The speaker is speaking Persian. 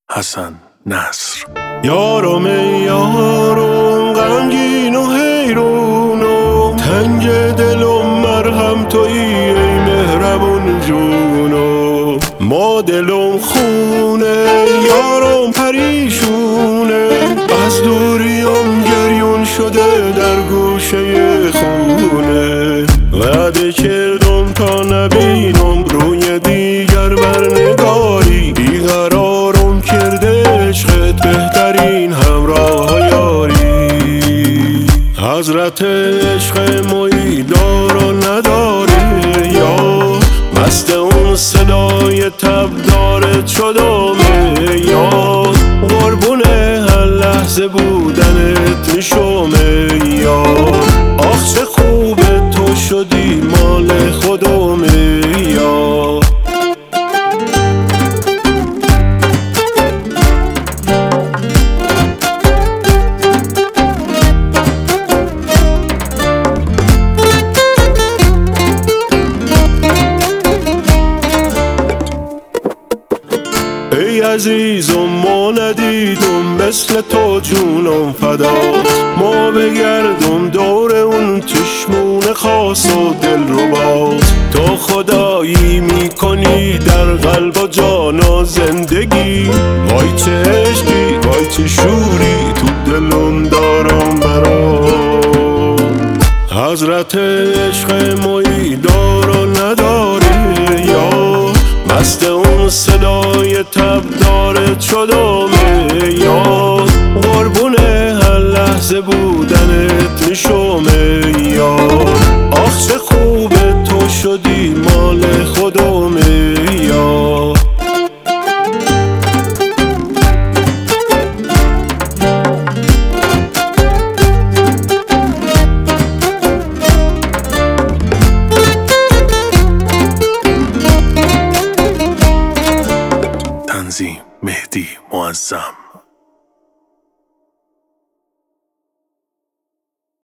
حسن نصر. یارم ای یارم غمگین و حیرون و تنگ دلم مرهم تویی ای مهربون جونو. ما دلم خونه یارم پریشونه، از دوریم گریون شده در گوشه خونه. وعده کردم تا نبینم روی دیگر برنگاری، بیقرارم کرده عشقت بهترین همراه یاری. حضرت عشق مویی دار و نداره یا مست اون صدای تبدارت شدمه، یا قربونه هر لحظه بودنت نشومه. یا آخ چه خوبه تو شدی مال خودمه. یا ای عزیزم ما ندیدم مثل تو جونم فدات. ما بگردم دور اون چشمون خاص و دل ربات. تو خدایی میکنی در قلب و جان و زندگی، وای چه عشقی وای چه شوری تو دلم دارم برات. حضرت عشق مویی دار و نداره یا مست اون صدای تبدارت شدمه، یا قربونه هر لحظه بودنت نشومه. یا آخ چه خوبه تو شدی مال خودمه. یا تنظیم مهدی معظم.